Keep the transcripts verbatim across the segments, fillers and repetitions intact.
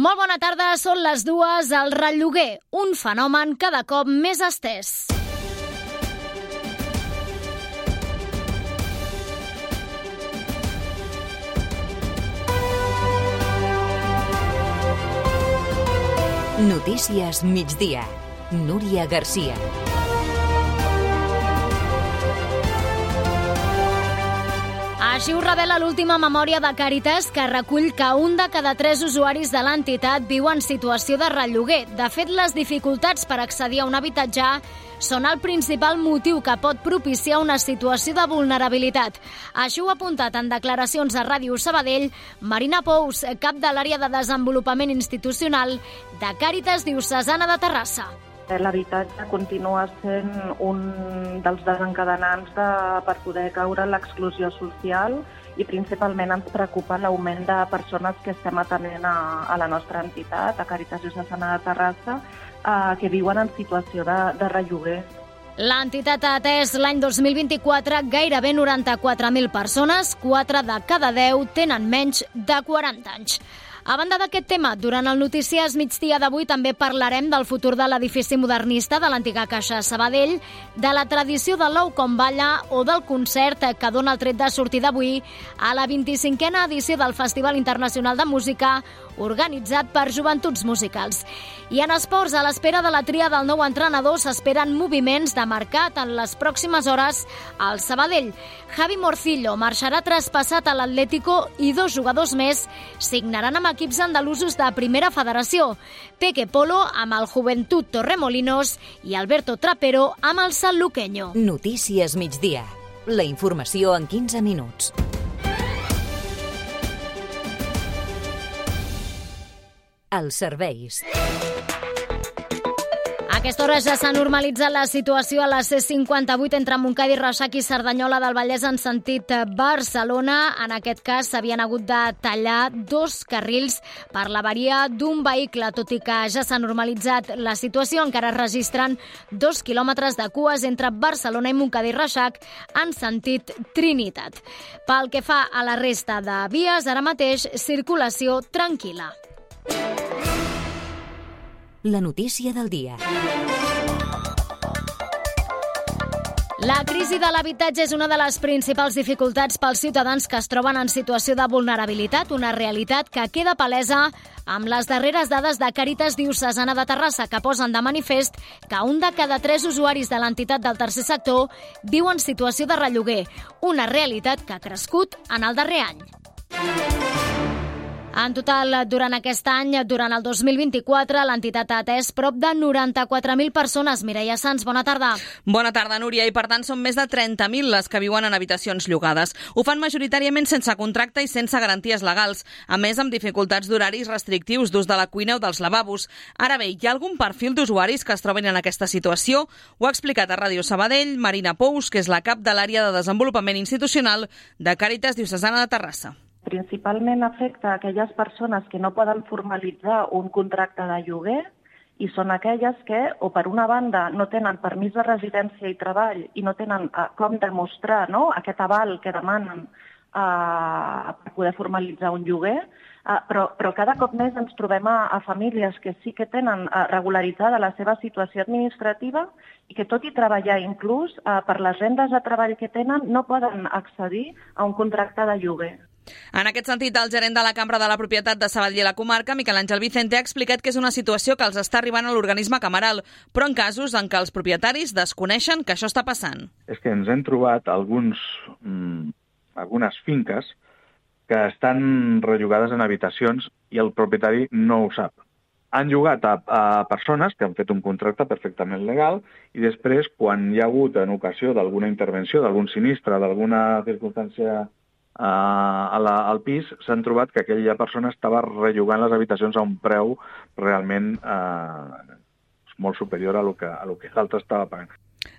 Molt bona tarda, són les dues. El relloguer, un fenomen cada cop més estès. Notícies migdia. Núria Garcia. Així ho revela l'última memòria de Càritas, que recull que un de cada tres usuaris de l'entitat viu en situació de relloguer. De fet, les dificultats per accedir a un habitatge són el principal motiu que pot propiciar una situació de vulnerabilitat. Així ho ha apuntat en declaracions a Ràdio Sabadell Marina Pous, cap de l'àrea de desenvolupament institucional de Càritas Diocesana de Terrassa. L'habitatge continua sent un dels desencadenants de, per poder caure en l'exclusió social i principalment ens preocupa l'augment de persones que estem atenent a, a la nostra entitat, a Càritas Diocesana de Terrassa, eh, que viuen en situació de, de relloguer. L'entitat ha atès l'any dos mil vint-i-quatre gairebé noranta-quatre mil persones, quatre de cada deu tenen menys de quaranta anys. A banda d'aquest tema, durant el Notícies migdia d'avui també parlarem del futur de l'edifici modernista de l'antiga Caixa Sabadell, de la tradició de l'ou com balla o del concert que dona el tret de sortida d'avui a la vint-i-cinquena edició del Festival Internacional de Música organitzat per Joventuts Musicals. I en esports, a l'espera de la tria del nou entrenador, s'esperen moviments de mercat en les pròximes hores al Sabadell. Javi Morcillo marxarà traspassat a l'Atlético i dos jugadors més signaran amb equips andalusos de Primera Federació. Peque Polo amb el Juventud Torremolinos i Alberto Trapero amb el Sanluqueño. Notícies migdia. La informació en quinze minuts. Els serveis. A aquesta hora ja s'ha normalitzat la situació a la C cinquanta-vuit entre Montcada i Reixac i Cerdanyola del Vallès en sentit Barcelona. En aquest cas s'havien hagut de tallar dos carrils per l'avaria d'un vehicle. Tot i que ja s'ha normalitzat la situació, encara es registren dos quilòmetres de cues entre Barcelona i Montcada i Reixac en sentit Trinitat. Pel que fa a la resta de vies, ara mateix circulació tranquil·la. La notícia del dia. La crisi de l'habitatge és una de les principals dificultats pels ciutadans que es troben en situació de vulnerabilitat, una realitat que queda palesa amb les darreres dades de Càritas Diocesana de Terrassa, que posen de manifest que un de cada tres usuaris de l'entitat del tercer sector viu en situació de relloguer, una realitat que ha crescut en el darrer any. En total, durant aquest any, durant el dos mil vint-i-quatre, l'entitat ha atès prop de noranta-quatre mil persones. Mireia Sans, bona tarda. Bona tarda, Núria, i per tant són més de trenta mil les que viuen en habitacions llogades. Ho fan majoritàriament sense contracte i sense garanties legals, a més amb dificultats d'horaris restrictius d'ús de la cuina o dels lavabos. Ara bé, hi ha algun perfil d'usuaris que es troben en aquesta situació? Ho ha explicat a Ràdio Sabadell Marina Pous, que és la cap de l'àrea de desenvolupament institucional de Càritas Diocesana de Terrassa. Principalment afecta aquelles persones que no poden formalitzar un contracte de lloguer i són aquelles que, o per una banda, no tenen permís de residència i treball i no tenen eh, com demostrar, no?, aquest aval que demanen eh, per poder formalitzar un lloguer, eh, però, però cada cop més ens trobem a, a famílies que sí que tenen eh, regularitzada la seva situació administrativa i que tot i treballar inclús eh, per les rendes de treball que tenen no poden accedir a un contracte de lloguer. En aquest sentit, el gerent de la Cambra de la Propietat de Sabadell i la comarca, Miquel Àngel Vicente, ha explicat que és una situació que els està arribant a l'organisme cameral, però en casos en què els propietaris desconeixen que això està passant. És que ens hem trobat alguns, mm, algunes finques que estan rellogades en habitacions i el propietari no ho sap. Han llogat a, a persones que han fet un contracte perfectament legal i després, quan hi ha hagut en ocasió d'alguna intervenció, d'algun sinistre, d'alguna circumstància Uh, a la, al pis, s'han trobat que aquella persona estava rellogant les habitacions a un preu realment uh, molt superior a lo que, a lo que l'altre estava pagant.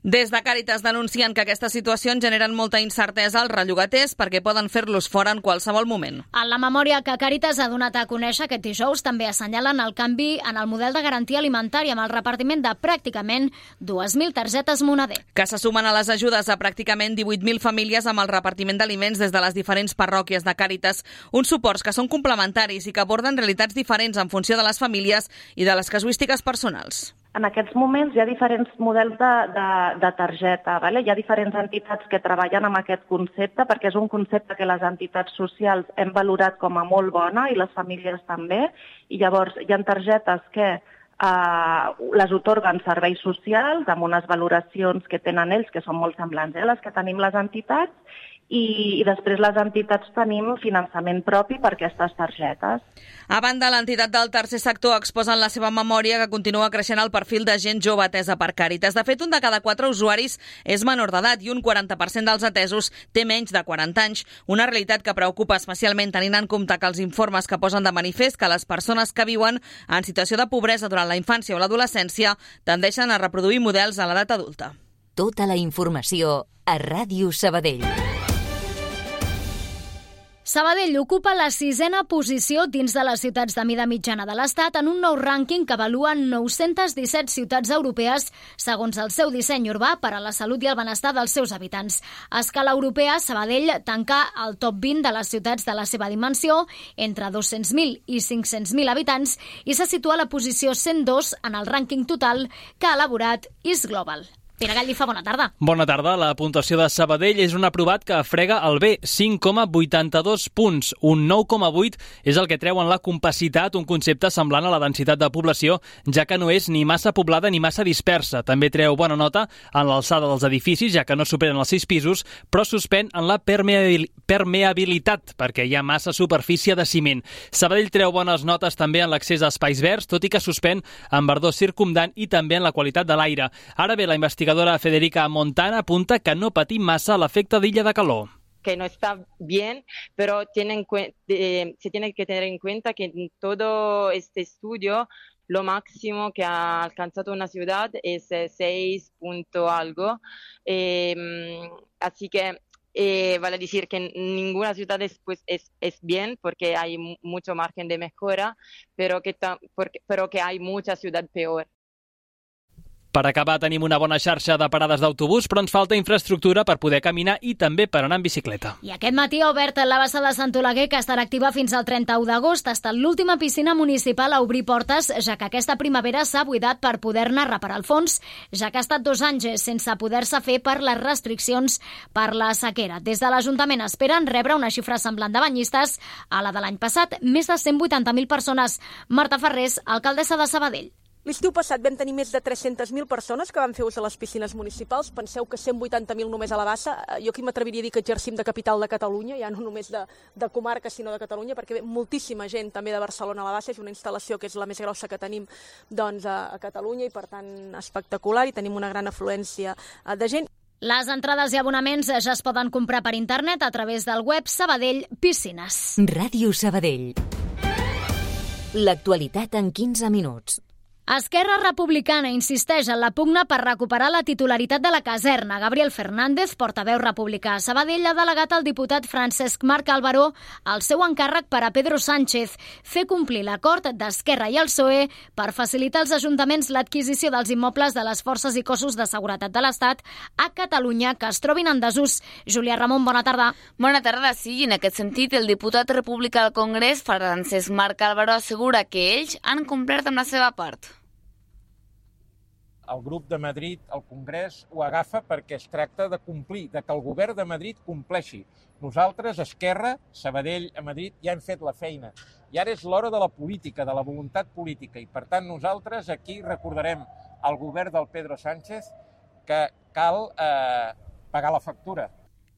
Des de Càritas denuncien que aquestes situacions generen molta incertesa als rellogaters perquè poden fer-los fora en qualsevol moment. En la memòria que Càritas ha donat a conèixer aquest dijous també assenyalen el canvi en el model de garantia alimentària amb el repartiment de pràcticament dues mil targetes Moneder. Que se sumen a les ajudes a pràcticament divuit mil famílies amb el repartiment d'aliments des de les diferents parròquies de Càritas, uns suports que són complementaris i que aborden realitats diferents en funció de les famílies i de les casuístiques personals. En aquests moments hi ha diferents models de, de, de targeta. Vale? Hi ha diferents entitats que treballen amb aquest concepte perquè és un concepte que les entitats socials hem valorat com a molt bona i les famílies també. I llavors hi ha targetes que eh, les otorguen serveis socials amb unes valoracions que tenen ells que són molt semblants a les que tenim les entitats i, i després les entitats tenim finançament propi per aquestes targetes. A banda, l'entitat del tercer sector exposa en la seva memòria que continua creixent el perfil de gent jove atesa per Càritas. De fet, un de cada quatre usuaris és menor d'edat i un quaranta per cent dels atesos té menys de quaranta anys, una realitat que preocupa especialment tenint en compte que els informes que posen de manifest que les persones que viuen en situació de pobresa durant la infància o l'adolescència tendeixen a reproduir models a l'edat adulta. Tota la informació a Ràdio Sabadell. Sabadell ocupa la sisena posició dins de les ciutats de mida mitjana de l'Estat en un nou rànquing que avalua nou-centes disset ciutats europees segons el seu disseny urbà per a la salut i el benestar dels seus habitants. A escala europea, Sabadell tanca el top vint de les ciutats de la seva dimensió, entre dos-cents mil i cinc-cents mil habitants, i se situa a la posició cent dos en el rànquing total que ha elaborat Is Global. Pere Gallifa, bona tarda. Bona tarda. La puntuació de Sabadell és un aprovat que frega el B, cinc coma vuitanta-dos punts. Un nou coma vuit és el que treu en la compacitat, un concepte semblant a la densitat de població, ja que no és ni massa poblada ni massa dispersa. També treu bona nota en l'alçada dels edificis, ja que no superen els sis pisos, però suspèn en la permeabil- permeabilitat, perquè hi ha massa superfície de ciment. Sabadell treu bones notes també en l'accés a espais verds, tot i que suspèn en verdor circumdant i també en la qualitat de l'aire. Ara bé, la investigació La investigadora Federica Montana apunta que no patim massa l'efecte d'illa de calor. Que no está bien, pero tienen, eh, se tiene que tener en cuenta que en todo este estudio lo máximo que ha alcanzado una ciudad es seis punto algo. Eh, así que eh, vale decir que ninguna ciudad es, pues, es, es bien porque hay mucho margen de mejora, pero que, ta, porque, pero que hay mucha ciudad peor. Per acabar, tenim una bona xarxa de parades d'autobús, però ens falta infraestructura per poder caminar i també per anar en bicicleta. I aquest matí ha obert la bassa de Sant Oleguer, que estarà activa fins al trenta-u d'agost. Ha estat l'última piscina municipal a obrir portes, ja que aquesta primavera s'ha buidat per poder-ne reparar el fons, ja que ha estat dos anys sense poder-se fer per les restriccions per la sequera. Des de l'Ajuntament esperen rebre una xifra semblant de banyistes a la de l'any passat, més de cent vuitanta mil persones. Marta Ferrés, alcaldessa de Sabadell. L'estiu passat vam tenir més de tres-centes mil persones que van fer ús de les piscines municipals. Penseu que cent vuitanta mil només a la bassa. Jo aquí m'atreviria a dir que exercim de capital de Catalunya, ja no només de, de comarca, sinó de Catalunya, perquè ve moltíssima gent també de Barcelona a la bassa. És una instal·lació que és la més grossa que tenim doncs, a, a Catalunya i, per tant, espectacular, i tenim una gran afluència de gent. Les entrades i abonaments ja es poden comprar per internet a través del web Sabadell Piscines. Ràdio Sabadell. L'actualitat en quinze minuts. Esquerra Republicana insisteix en la pugna per recuperar la titularitat de la caserna. Gabriel Fernández, portaveu republicà a Sabadell, ha delegat al diputat Francesc Marc Álvaro el seu encàrrec per a Pedro Sánchez, fer complir l'acord d'Esquerra i el P S O E per facilitar als ajuntaments l'adquisició dels immobles de les forces i cossos de seguretat de l'Estat a Catalunya que es trobin en desús. Júlia Ramon, bona tarda. Bona tarda, sí. En aquest sentit, el diputat republicà al Congrés, Francesc Marc Álvaro, assegura que ells han complert amb la seva part. El grup de Madrid, el Congrés, ho agafa perquè es tracta de complir, de que el govern de Madrid compleixi. Nosaltres, Esquerra, Sabadell, a Madrid, ja hem fet la feina. I ara és l'hora de la política, de la voluntat política. I, per tant, nosaltres aquí recordarem al govern del Pedro Sánchez que cal eh, pagar la factura.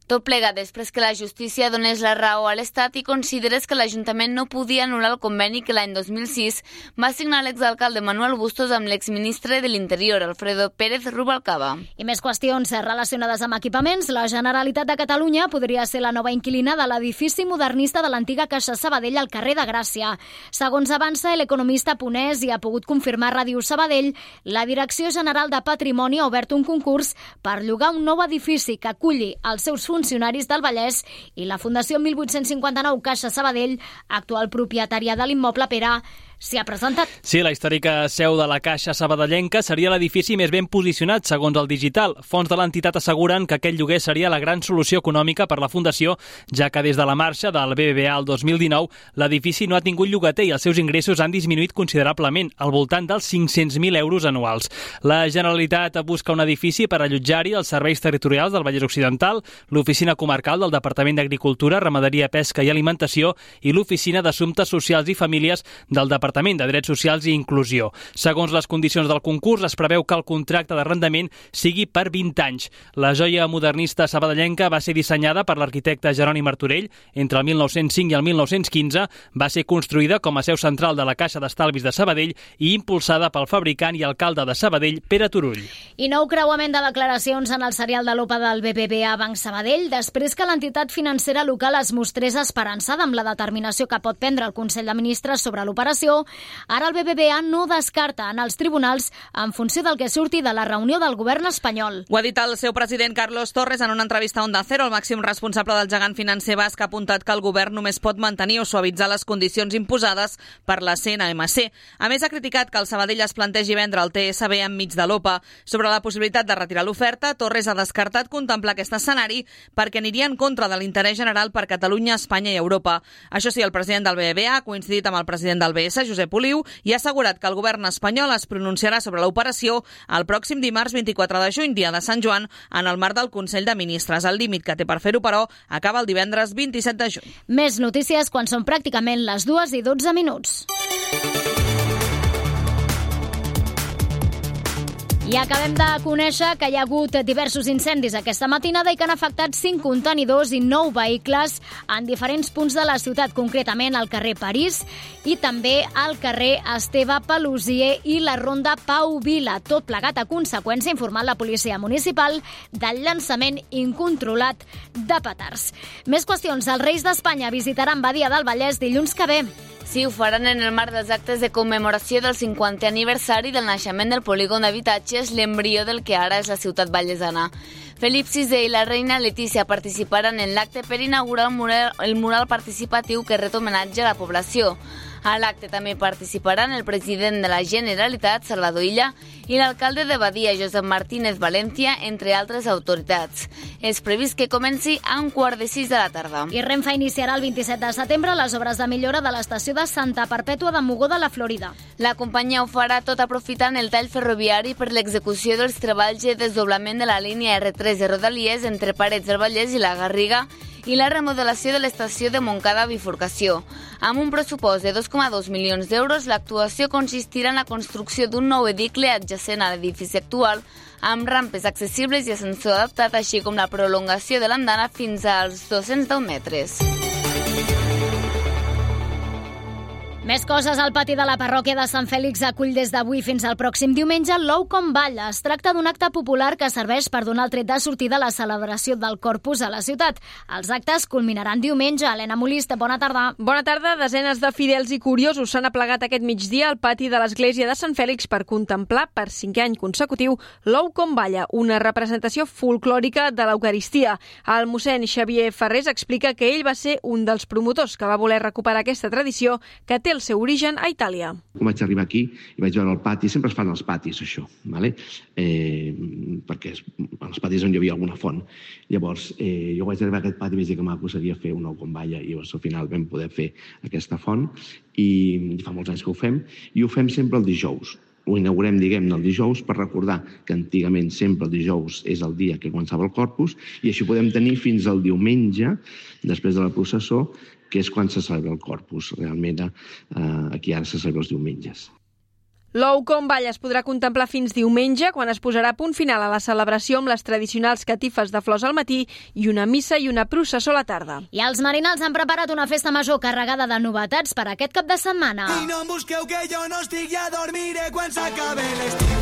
Tot plegat després que la justícia donés la raó a l'Estat i considerés que l'Ajuntament no podia anul·lar el conveni que l'any dos mil sis va signar l'exalcalde Manuel Bustos amb l'exministre de l'Interior, Alfredo Pérez Rubalcaba. I més qüestions relacionades amb equipaments. La Generalitat de Catalunya podria ser la nova inquilina de l'edifici modernista de l'antiga Caixa Sabadell al carrer de Gràcia. Segons avança l'economista ponès i ha pogut confirmar Ràdio Sabadell, la Direcció General de Patrimoni ha obert un concurs per llogar un nou edifici que aculli els seus funcionaris del Vallès i la Fundació mil vuit-cents cinquanta-nou Caixa Sabadell, actual propietària de l'immoble, Pere, s'hi ha presentat. Sí, la històrica seu de la Caixa sabadellenca seria l'edifici més ben posicionat, segons el Digital. Fons de l'entitat asseguren que aquest lloguer seria la gran solució econòmica per la Fundació, ja que des de la marxa del B B V A el dos mil dinou, l'edifici no ha tingut llogater i els seus ingressos han disminuït considerablement, al voltant dels cinc-cents mil euros anuals. La Generalitat busca un edifici per allotjar-hi els serveis territorials del Vallès Occidental, l'Oficina Comarcal del Departament d'Agricultura, Ramaderia, Pesca i Alimentació i l'Oficina d'Assumptes Socials i Famílies del Departament de Drets Socials i Inclusió. Segons les condicions del concurs, es preveu que el contracte d'arrendament sigui per vint anys. La joia modernista sabadellenca va ser dissenyada per l'arquitecte Jeroni Martorell entre el mil nou-cents cinc i el mil nou-cents quinze, va ser construïda com a seu central de la Caixa d'Estalvis de Sabadell i impulsada pel fabricant i alcalde de Sabadell, Pere Turull. I nou creuament de declaracions en el serial de l'O P A del B B V A Banc Sabadell després que l'entitat financera local es mostrés esperançada amb la determinació que pot prendre el Consell de Ministres sobre l'operació. Ara el B B V A no descarta anar als tribunals en funció del que surti de la reunió del govern espanyol. Ho ha dit el seu president Carlos Torres en una entrevista a Onda Cero. El màxim responsable del gegant financer basc ha apuntat que el govern només pot mantenir o suavitzar les condicions imposades per la C N M C. A més, ha criticat que el Sabadell es plantegi vendre el T S B enmig de l'O P A. Sobre la possibilitat de retirar l'oferta, Torres ha descartat contemplar aquest escenari perquè aniria en contra de l'interès general per Catalunya, Espanya i Europa. Això sí, el president del B B V A ha coincidit amb el president del B S, Josep Oliu, i ha assegurat que el govern espanyol es pronunciarà sobre l'operació el pròxim dimarts vint-i-quatre de juny, dia de Sant Joan, en el marc del Consell de Ministres. El límit que té per fer-ho, però, acaba el divendres vint-i-set de juny. Més notícies quan són pràcticament les dues i dotze minuts. I acabem de conèixer que hi ha hagut diversos incendis aquesta matinada i que han afectat cinc contenidors i nou vehicles en diferents punts de la ciutat, concretament al carrer París i també al carrer Esteve Pelusier i la ronda Pau Vila. Tot plegat a conseqüència, ha informat la policia municipal del llançament incontrolat de petards. Més qüestions. Els Reis d'Espanya visitaran Badia del Vallès dilluns que ve. Sí, ho faran en el marc dels actes de commemoració del cinquantè aniversari del naixement del polígon d'habitatges, l'embrió del que ara és la ciutat vallesana. Felip sisè i la reina Letícia participaran en l'acte per inaugurar el mural, el mural participatiu que ret homenatge a la població. A l'acte també participaran el president de la Generalitat, Salvador Illa, i l'alcalde de Badia, Josep Martínez Valencia, entre altres autoritats. És previst que comenci a un quart de sis de la tarda. I Renfe iniciarà el vint-i-set de setembre les obres de millora de l'estació de Santa Perpètua de Mogó de la Florida. La companyia ho farà tot aprofitant el tall ferroviari per l'execució dels treballs de desdoblament de la línia erre tres de Rodalies entre Parets del Vallès i la Garriga i la remodelació de l'estació de Montcada Bifurcació. Amb un pressupost de dos coma dos milions d'euros, l'actuació consistirà en la construcció d'un nou edicle adjacent a l'edifici actual, amb rampes accessibles i ascensor adaptat, així com la prolongació de l'andana fins als dos-cents deu metres. Més coses. Al pati de la parròquia de Sant Fèlix acull des d'avui fins al pròxim diumenge l'Ou com Balla. Es tracta d'un acte popular que serveix per donar el tret de sortida a la celebració del Corpus a la ciutat. Els actes culminaran diumenge. Helena Molist, bona tarda. Bona tarda. Desenes de fidels i curiosos s'han aplegat aquest migdia al pati de l'església de Sant Fèlix per contemplar per cinquè any consecutiu l'Ou com Balla, una representació folclòrica de l'Eucaristia. El mossèn Xavier Ferrés explica que ell va ser un dels promotors que va voler recuperar aquesta tradició que té el seu origen a Itàlia. Vaig arribar aquí i vaig veure el pati, sempre es fan els patis això, ¿vale? eh, perquè als patis on hi havia alguna font. Llavors eh, jo vaig arribar a aquest pati i vaig dir que maco seria fer un ou com balla i llavors al final vam poder fer aquesta font i fa molts anys que ho fem i ho fem sempre el dijous. Ho inaugurem, diguem-ne, el dijous per recordar que antigament sempre el dijous és el dia que començava el Corpus i així podem tenir fins al diumenge, després de la processó, que és quan se celebra el Corpus. Realment, eh, aquí ara se celebra els diumenges. L'ou com balla es podrà contemplar fins diumenge, quan es posarà punt final a la celebració amb les tradicionals catifes de flors al matí i una missa i una processó a la tarda. I els marinals han preparat una festa major carregada de novetats per aquest cap de setmana. I no em busqueu que jo no estic, ja dormiré quan s'acabe l'estiu.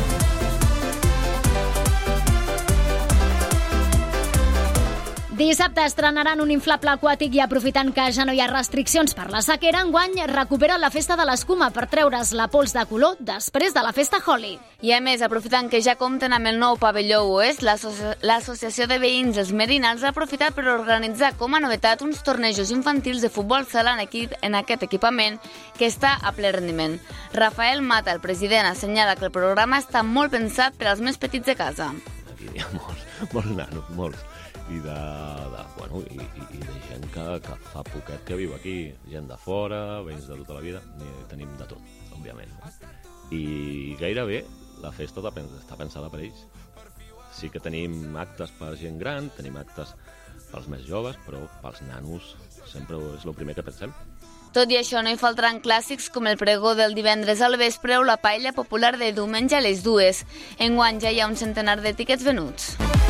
Dissabte estrenaran un inflable aquàtic i aprofitant que ja no hi ha restriccions per la sequera, enguany recuperen la festa de l'escuma per treure's la pols de color després de la festa Holi. I a més, aprofitant que ja compten amb el nou pavelló oest, l'Associació de Veïns dels Merinals ha aprofitat per organitzar com a novetat uns tornejos infantils de futbol sala en, equip, en aquest equipament que està a ple rendiment. Rafael Mata, el president, assenyala que el programa està molt pensat per als més petits de casa. Aquí hi ha molts, molts nanos, molts. I de, de, bueno, i, i, i de gent que, que fa poquet que viu aquí, gent de fora, veïns de tota la vida, i tenim de tot, òbviament. I gairebé la festa està pensada per ells. Sí que tenim actes per gent gran, tenim actes pels més joves, però pels nanos sempre és el primer que pensem. Tot i això, no hi faltaran clàssics com el pregó del divendres al vespre o la paella popular de diumenge a les dues. Enguany ja hi ha un centenar de tiquets venuts.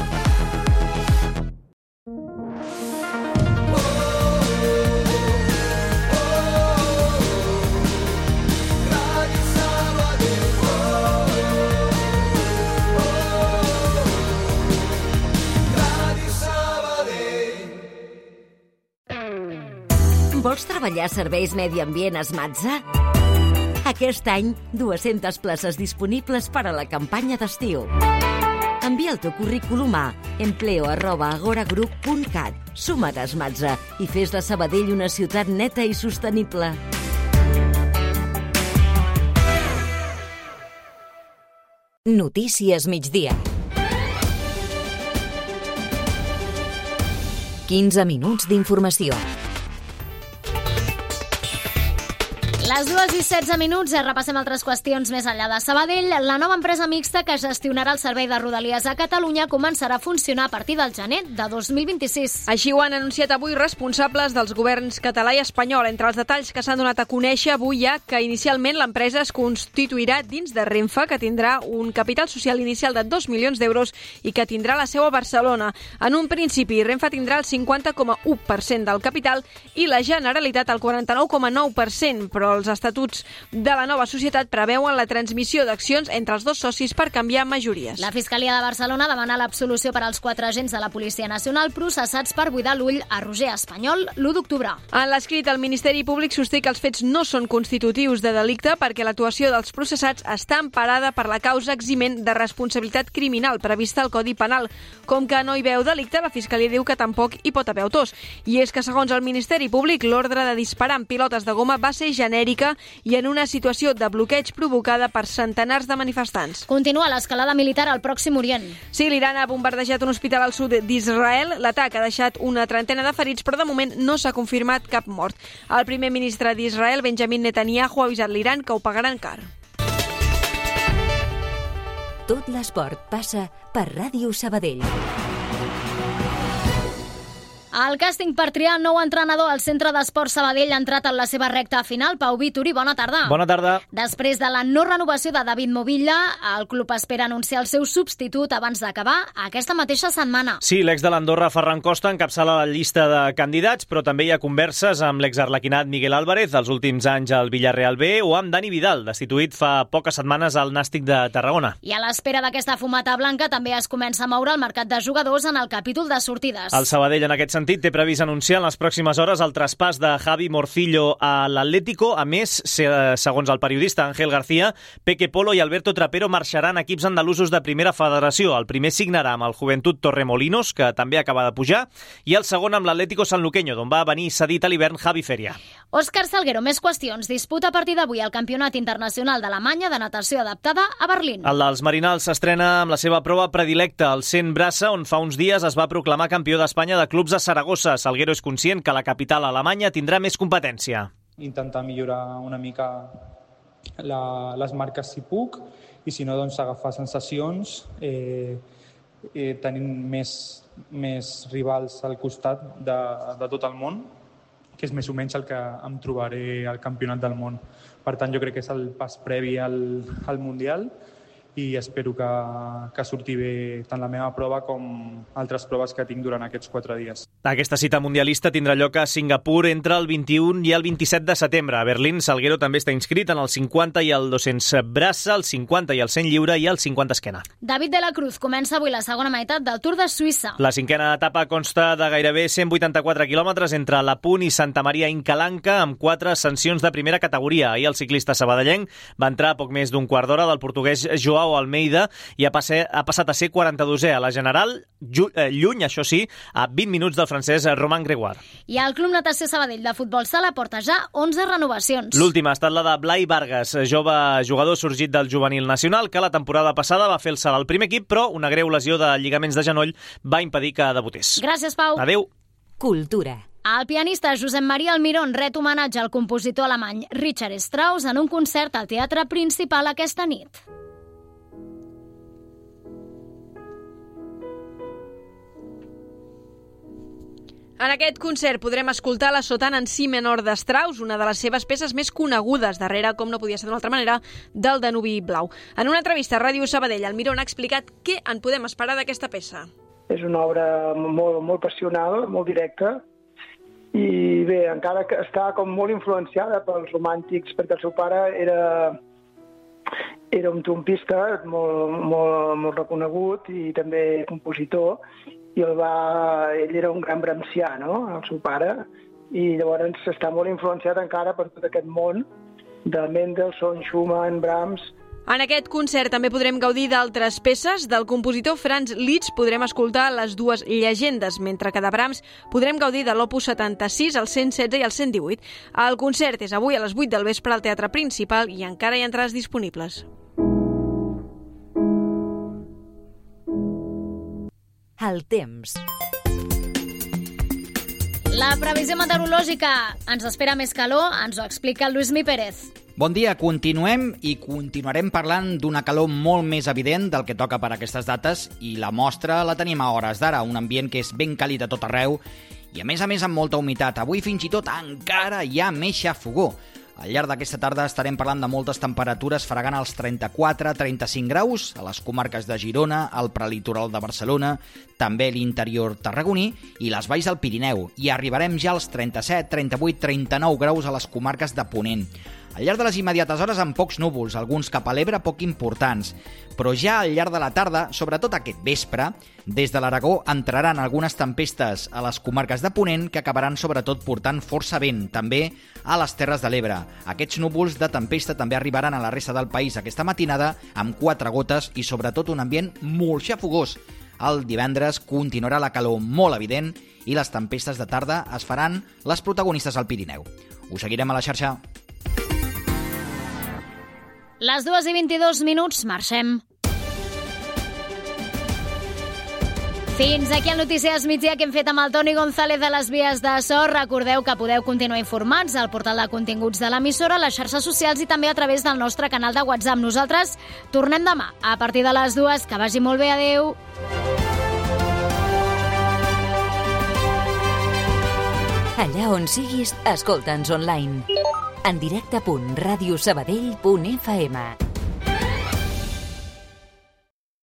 Vols treballar a Serveis Medi Ambient a Esmatza? Aquest any, dues-centes places disponibles per a la campanya d'estiu. Envia el teu currículum a empleo arroba agoragroup punt cat. Suma't a Esmatza i fes de Sabadell una ciutat neta i sostenible. Notícies migdia. quinze minuts d'informació. Les dues i setze minuts, repassem altres qüestions més enllà de Sabadell. La nova empresa mixta que gestionarà el servei de Rodalies a Catalunya començarà a funcionar a partir del gener de dos mil vint-i-sis. Així ho han anunciat avui responsables dels governs català i espanyol. Entre els detalls que s'han donat a conèixer avui hi ha que inicialment l'empresa es constituirà dins de Renfe, que tindrà un capital social inicial de dos milions d'euros i que tindrà la seu a Barcelona. En un principi, Renfe tindrà el cinquanta coma u per cent del capital i la Generalitat el quaranta-nou coma nou per cent, però els estatuts de la nova societat preveuen la transmissió d'accions entre els dos socis per canviar majories. La Fiscalia de Barcelona demana l'absolució per als quatre agents de la Policia Nacional processats per buidar l'ull a Roger Espanyol l'u d'octubre. En l'escrit, el Ministeri Públic sosté que els fets no són constitutius de delicte perquè l'actuació dels processats està emparada per la causa eximent de responsabilitat criminal prevista al Codi Penal. Com que no hi veu delicte, la Fiscalia diu que tampoc hi pot haver autors. I és que, segons el Ministeri Públic, l'ordre de disparar amb pilotes de goma va ser genèrica i en una situació de bloqueig provocada per centenars de manifestants. Continua l'escalada militar al Pròxim Orient. Sí, l'Iran ha bombardejat un hospital al sud d'Israel. L'atac ha deixat una trentena de ferits, però de moment no s'ha confirmat cap mort. El primer ministre d'Israel, Benjamin Netanyahu, ha avisat l'Iran que ho pagaran car. Tot l'esport passa per Ràdio Sabadell. El càsting per triar nou entrenador al Centre d'Esport Sabadell ha entrat en la seva recta final. Pau Vituri, bona tarda. Bona tarda. Després de la no renovació de David Movilla, el club espera anunciar el seu substitut abans d'acabar aquesta mateixa setmana. Sí, l'ex de l'Andorra, Ferran Costa, encapçala la llista de candidats, però també hi ha converses amb l'exarlequinat Miguel Álvarez, dels últims anys al Villarreal B, o amb Dani Vidal, destituït fa poques setmanes al Nàstic de Tarragona. I a l'espera d'aquesta fumata blanca també es comença a moure el mercat de jugadors en el capítol de sortides. El Sabadell, en aquest sentit, té previst anunciar en les pròximes hores el traspàs de Javi Morcillo a l'Atlético. A més, segons el periodista Ángel García, Peque Polo i Alberto Trapero marxaran equips andalusos de primera federació. El primer signarà amb el Juventud Torremolinos, que també acaba de pujar, i el segon amb l'Atlético Sanluqueño, d'on va venir cedit a l'hivern Javi Feria. Òscar Salguero, més qüestions. Disputa a partir d'avui el Campionat Internacional d'Alemanya de natació adaptada a Berlín. El dels Marinals s'estrena amb la seva prova predilecta, el cent braça, on fa uns dies es va proclamar campió d'Espanya de clubs a Saragossa. Salguero és conscient que la capital alemanya tindrà més competència. Intentar millorar una mica la, les marques si puc, i si no, doncs agafar sensacions, eh, eh, tenint més, més rivals al costat de, de tot el món, que és més o menys el que em trobaré al Campionat del Món. Per tant, jo crec que és el pas previ al, al Mundial i espero que, que surti bé tant la meva prova com altres proves que tinc durant aquests quatre dies. Aquesta cita mundialista tindrà lloc a Singapur entre el vint-i-un i el vint-i-set de setembre. A Berlín, Salguero també està inscrit en el cinquanta i el dos-cents braça, el cinquanta i el cent lliure i el cinquanta esquena. David de la Cruz comença avui la segona meitat del Tour de Suïssa. La cinquena etapa consta de gairebé cent vuitanta-quatre quilòmetres entre La Punt i Santa Maria Incalanca, amb quatre sancions de primera categoria. Ahir el ciclista sabadellenc va entrar a poc més d'un quart d'hora del portuguès Joao Almeida i ha, passe, ha passat a ser quaranta-dosè a la general, lluny, això sí, a vint minuts del francès Romain Grégoire. I el Club Natació Sabadell de futbol sala porta ja onze renovacions. L'última ha estat la de Blai Vargas, jove jugador sorgit del juvenil nacional, que la temporada passada va fer el salt al primer equip, però una greu lesió de lligaments de genoll va impedir que debutés. Gràcies, Pau. Adéu. Cultura. El pianista Josep Maria Almirón ret homenatge al compositor alemany Richard Strauss en un concert al Teatre Principal aquesta nit. En aquest concert podrem escoltar la sotana en si menor de Strauss, una de les seves peces més conegudes, darrere, com no podia ser d'una altra manera, del Danubi Blau. En una entrevista a Ràdio Sabadell, Almirón ha explicat què en podem esperar d'aquesta peça. És una obra molt, molt passional, molt directa, i bé, encara que està com molt influenciada pels romàntics, perquè el seu pare era, era un trompista molt, molt, molt reconegut i també compositor, i el va, ell era un gran brahmsià, no?, el seu pare, i llavors està molt influenciat encara per tot aquest món de Mendelssohn, Schumann, Brahms. En aquest concert també podrem gaudir d'altres peces. Del compositor Franz Liszt podrem escoltar les dues llegendes, mentre que de Brahms podrem gaudir de l'opus setanta-sis, el cent setze i el cent divuit. El concert és avui a les vuit del vespre al Teatre Principal i encara hi ha entrades disponibles. El temps. La previsió meteorològica. Ens espera més calor, ens ho explica el Lluís Mi Pérez. Bon dia, continuem i continuarem parlant d'una calor molt més evident del que toca per aquestes dates i la mostra la tenim a hores d'ara, un ambient que és ben càlid a tot arreu i a més a més amb molta humitat. Avui fins i tot encara hi ha més xafogor. Al llarg d'aquesta tarda estarem parlant de moltes temperatures fregant els trenta-quatre a trenta-cinc graus a les comarques de Girona, el prelitoral de Barcelona, també l'interior tarragoní i les valls del Pirineu. I arribarem ja als trenta-set, trenta-vuit, trenta-nou graus a les comarques de Ponent. Al llarg de les immediates hores amb pocs núvols, alguns cap a l'Ebre poc importants, però ja al llarg de la tarda, sobretot aquest vespre, des de l'Aragó entraran algunes tempestes a les comarques de Ponent que acabaran sobretot portant força vent, també a les Terres de l'Ebre. Aquests núvols de tempesta també arribaran a la resta del país aquesta matinada amb quatre gotes i sobretot un ambient molt xafogós. El divendres continuarà la calor molt evident i les tempestes de tarda es faran les protagonistes al Pirineu. Us seguirem a la xarxa. Les dues i vint-i-dos minuts, marxem. Fins aquí el Notícies Migdia que hem fet amb el Toni González de les Vies de So. Recordeu que podeu continuar informats al portal de continguts de l'emissora, a les xarxes socials i també a través del nostre canal de WhatsApp. Nosaltres tornem demà a partir de les dues. Que vagi molt bé, adeu. Allà on siguis, escolta'ns online. En directe punt radiosabadell punt f m.